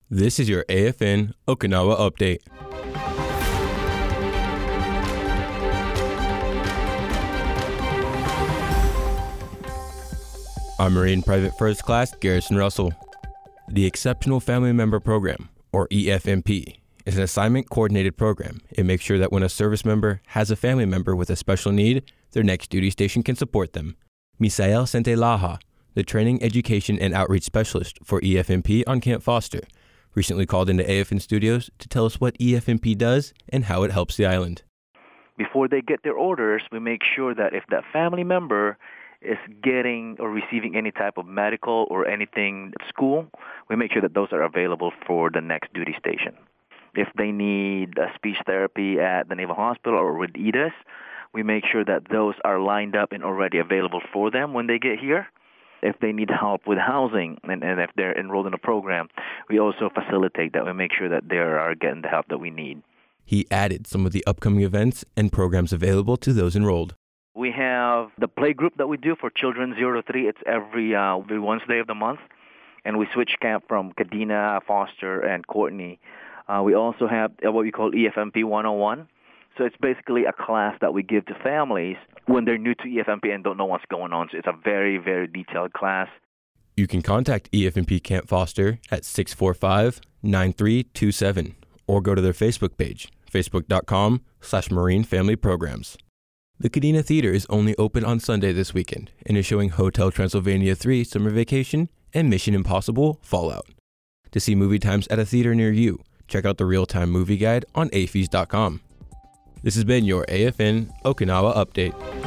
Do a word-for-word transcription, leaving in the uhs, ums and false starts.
This is your A F N Okinawa Update. I'm Marine Private First Class Garrison Russell. The Exceptional Family Member Program, or E F M P, is an assignment-coordinated program. It makes sure that when a service member has a family member with a special need, their next duty station can support them. Misael Sentelaha, the Training, Education, and Outreach Specialist for E F M P on Camp Foster, recently called into A F N Studios to tell us what E F M P does and how it helps the island. Before they get their orders, we make sure that if that family member is getting or receiving any type of medical or anything at school, we make sure that those are available for the next duty station. If they need a speech therapy at the Naval Hospital or with E D S, we make sure that those are lined up and already available for them when they get here. If they need help with housing and, and if they're enrolled in a program, we also facilitate that. We make sure that they are getting the help that we need. He added some of the upcoming events and programs available to those enrolled. We have the play group that we do for children zero to three. It's every, uh, every Wednesday of the month. And we switch camp from Kadena, Foster, and Courtney. Uh, we also have what we call E F M P one oh one. So it's basically a class that we give to families when they're new to E F M P and don't know what's going on. So it's a very, very detailed class. You can contact E F M P Camp Foster at six four five, nine three two seven or go to their Facebook page, facebook.com slash Marine Family Programs. The Kadena Theater is only open on Sunday this weekend and is showing Hotel Transylvania three Summer Vacation and Mission Impossible Fallout. To see movie times at a theater near you, check out the real-time movie guide on A F E S dot com. This has been your A F N Okinawa Update.